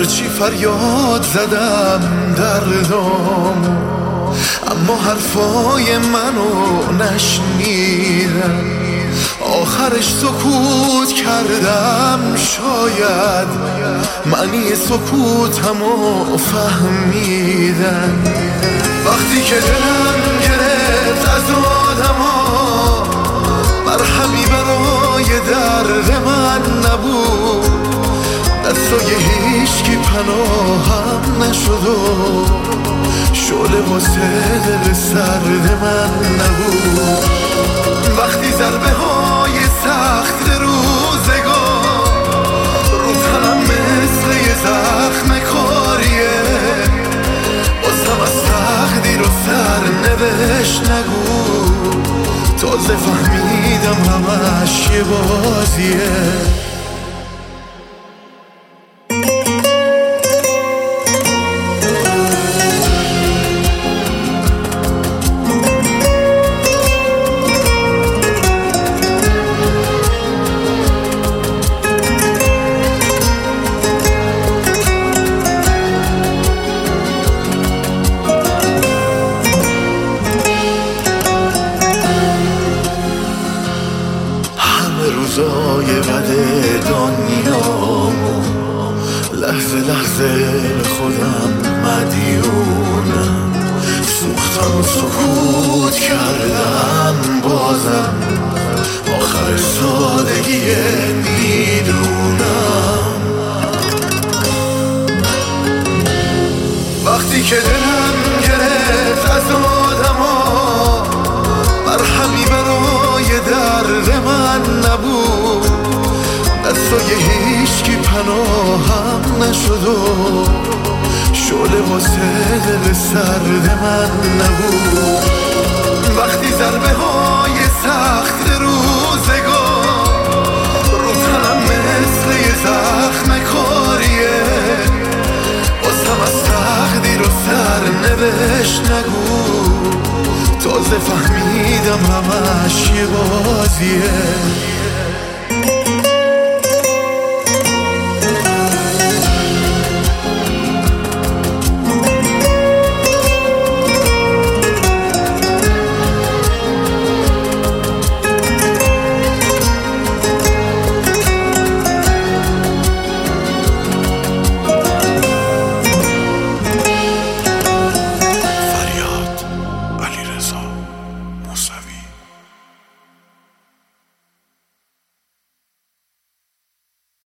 هرچی فریاد زدم دردم، اما حرفای منو نشنیدن. آخرش سکوت کردم، شاید معنی سکوتمو فهمیدن. وقتی که دلم گرفت از آدما، مرهمی برای درد من نبود. دستای هیچکی پناهم نشد و شعله واسه دل سرد من نبود. وقتی ضربه های سخت روزگار رو تنم مثل یه زخم کاریه، بازم از تقدیر و سرنوشت نگو. تازه فهمیدم همش یه بازیه. روزای بد دنیامو لحظه لحظه به خودم مدیونم. سوختم و سکوت کردم، بازم آخر سادگی میدونم. وقتی که دلم گرفت از آدما، مرهمی برای درد من نبود. دستای هیچکی پناهم نشد و شعله واسه دل سرد من نبود. وقتی ضربه های سخت روزگار رو تنم مثل یه زخم کاریه، بازم از تقدیر و سرنوشت نگو. تازه فهمیدم همش یه بازیه.